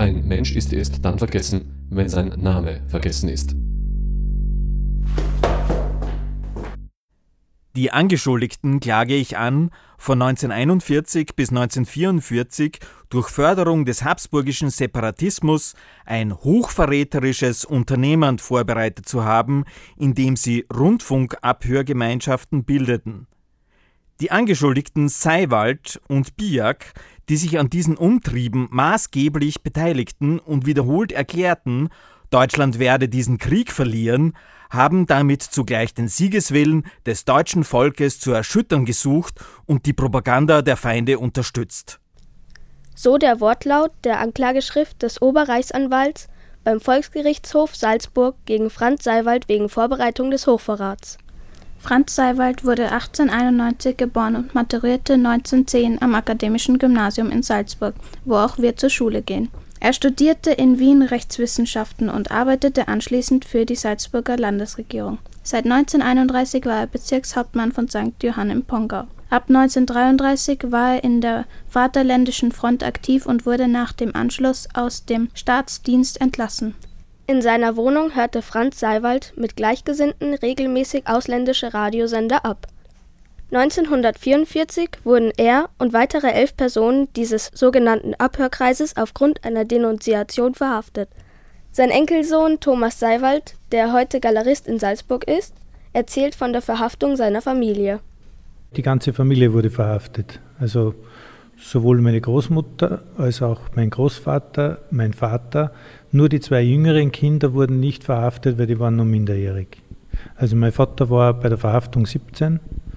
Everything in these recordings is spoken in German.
Ein Mensch ist erst dann vergessen, wenn sein Name vergessen ist. Die Angeschuldigten klage ich an, von 1941 bis 1944 durch Förderung des habsburgischen Separatismus ein hochverräterisches Unternehmen vorbereitet zu haben, indem sie Rundfunkabhörgemeinschaften bildeten. Die Angeschuldigten Seiwald und Biak, die sich an diesen Umtrieben maßgeblich beteiligten und wiederholt erklärten, Deutschland werde diesen Krieg verlieren, haben damit zugleich den Siegeswillen des deutschen Volkes zu erschüttern gesucht und die Propaganda der Feinde unterstützt. So der Wortlaut der Anklageschrift des Oberreichsanwalts beim Volksgerichtshof Salzburg gegen Franz Seiwald wegen Vorbereitung des Hochverrats. Franz Seiwald wurde 1891 geboren und maturierte 1910 am Akademischen Gymnasium in Salzburg, wo auch wir zur Schule gehen. Er studierte in Wien Rechtswissenschaften und arbeitete anschließend für die Salzburger Landesregierung. Seit 1931 war er Bezirkshauptmann von St. Johann im Pongau. Ab 1933 war er in der Vaterländischen Front aktiv und wurde nach dem Anschluss aus dem Staatsdienst entlassen. In seiner Wohnung hörte Franz Seiwald mit Gleichgesinnten regelmäßig ausländische Radiosender ab. 1944 wurden er und weitere 11 Personen dieses sogenannten Abhörkreises aufgrund einer Denunziation verhaftet. Sein Enkelsohn Thomas Seiwald, der heute Galerist in Salzburg ist, erzählt von der Verhaftung seiner Familie. Die ganze Familie wurde verhaftet. Also sowohl meine Großmutter als auch mein Großvater, mein Vater. Nur die 2 jüngeren Kinder wurden nicht verhaftet, weil die waren noch minderjährig. Also mein Vater war bei der Verhaftung 17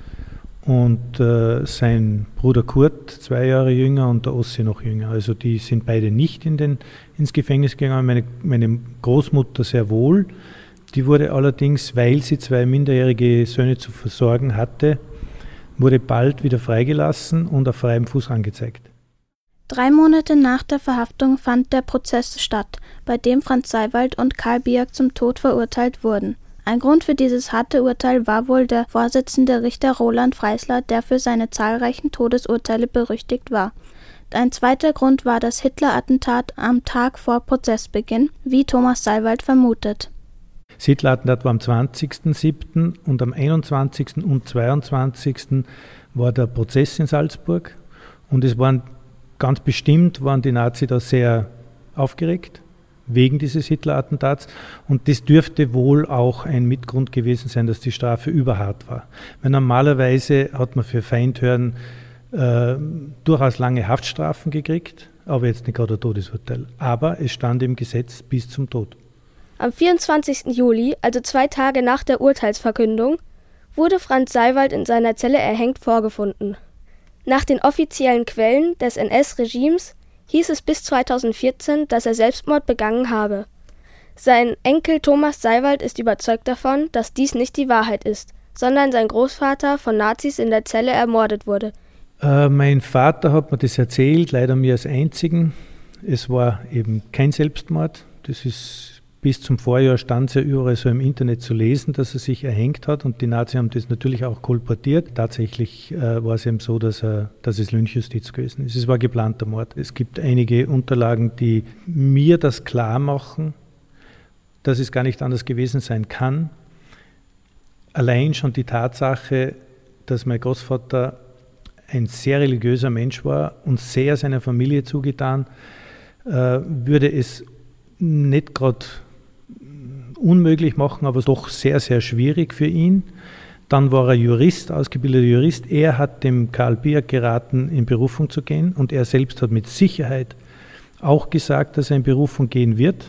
und sein Bruder Kurt 2 Jahre jünger und der Ossi noch jünger. Also die sind beide nicht ins Gefängnis gegangen. Meine Großmutter sehr wohl. Die wurde allerdings, weil sie 2 minderjährige Söhne zu versorgen hatte, wurde bald wieder freigelassen und auf freiem Fuß angezeigt. 3 Monate nach der Verhaftung fand der Prozess statt, bei dem Franz Seiwald und Karl Biak zum Tod verurteilt wurden. Ein Grund für dieses harte Urteil war wohl der Vorsitzende Richter Roland Freisler, der für seine zahlreichen Todesurteile berüchtigt war. Ein zweiter Grund war das Hitler-Attentat am Tag vor Prozessbeginn, wie Thomas Seiwald vermutet. Das Hitler-Attentat war am 20.07. und am 21. und 22. war der Prozess in Salzburg. Und es waren ganz bestimmt, waren die Nazis da sehr aufgeregt wegen dieses Hitler-Attentats. Und das dürfte wohl auch ein Mitgrund gewesen sein, dass die Strafe überhart war. Weil normalerweise hat man für Feindhören durchaus lange Haftstrafen gekriegt, aber jetzt nicht gerade ein Todesurteil. Aber es stand im Gesetz bis zum Tod. Am 24. Juli, also 2 Tage nach der Urteilsverkündung, wurde Franz Seiwald in seiner Zelle erhängt vorgefunden. Nach den offiziellen Quellen des NS-Regimes hieß es bis 2014, dass er Selbstmord begangen habe. Sein Enkel Thomas Seiwald ist überzeugt davon, dass dies nicht die Wahrheit ist, sondern sein Großvater von Nazis in der Zelle ermordet wurde. Mein Vater hat mir das erzählt, leider mir als einzigen. Es war eben kein Selbstmord. Das ist bis zum Vorjahr stand es ja überall so im Internet zu lesen, dass er sich erhängt hat und die Nazis haben das natürlich auch kolportiert. Tatsächlich war es eben so, dass es Lynchjustiz gewesen ist. Es war geplanter Mord. Es gibt einige Unterlagen, die mir das klar machen, dass es gar nicht anders gewesen sein kann. Allein schon die Tatsache, dass mein Großvater ein sehr religiöser Mensch war und sehr seiner Familie zugetan, würde es nicht gerade unmöglich machen, aber doch sehr, sehr schwierig für ihn. Dann war er Jurist, ausgebildeter Jurist. Er hat dem Karl Biak geraten, in Berufung zu gehen und er selbst hat mit Sicherheit auch gesagt, dass er in Berufung gehen wird.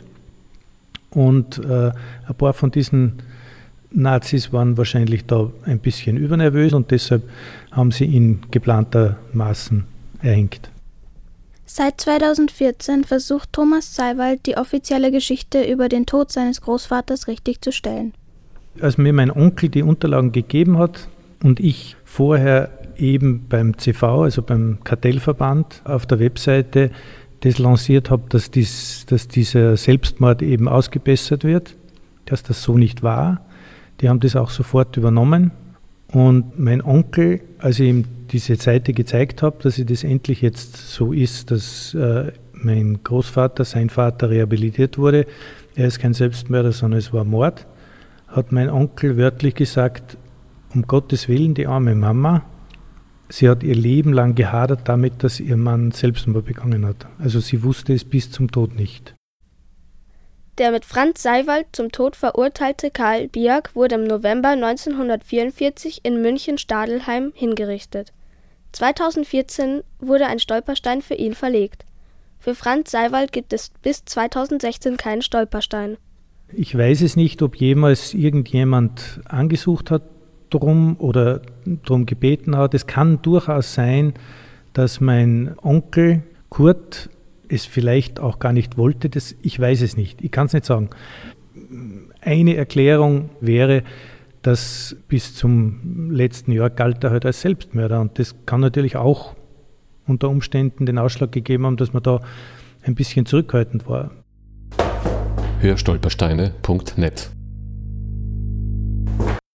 Und ein paar von diesen Nazis waren wahrscheinlich da ein bisschen übernervös und deshalb haben sie ihn geplantermaßen erhängt. Seit 2014 versucht Thomas Seiwald, die offizielle Geschichte über den Tod seines Großvaters richtig zu stellen. Als mir mein Onkel die Unterlagen gegeben hat und ich vorher eben beim CV, also beim Kartellverband, auf der Webseite das lanciert habe, dass dieser Selbstmord eben ausgebessert wird, dass das so nicht war. Die haben das auch sofort übernommen. Und mein Onkel, als ich ihm diese Seite gezeigt habe, dass das endlich jetzt so ist, dass mein Großvater, sein Vater, rehabilitiert wurde. Er ist kein Selbstmörder, sondern es war Mord. Hat mein Onkel wörtlich gesagt, um Gottes Willen, die arme Mama, sie hat ihr Leben lang gehadert damit, dass ihr Mann Selbstmord begangen hat. Also sie wusste es bis zum Tod nicht. Der mit Franz Seiwald zum Tod verurteilte Karl Biak wurde im November 1944 in München-Stadelheim hingerichtet. 2014 wurde ein Stolperstein für ihn verlegt. Für Franz Seiwald gibt es bis 2016 keinen Stolperstein. Ich weiß es nicht, ob jemals irgendjemand angesucht hat drum oder darum gebeten hat. Es kann durchaus sein, dass mein Onkel Kurt es vielleicht auch gar nicht wollte. Ich weiß es nicht. Ich kann es nicht sagen. Eine Erklärung wäre, dass bis zum letzten Jahr galt er halt als Selbstmörder. Und das kann natürlich auch unter Umständen den Ausschlag gegeben haben, dass man da ein bisschen zurückhaltend war. Hörstolpersteine.net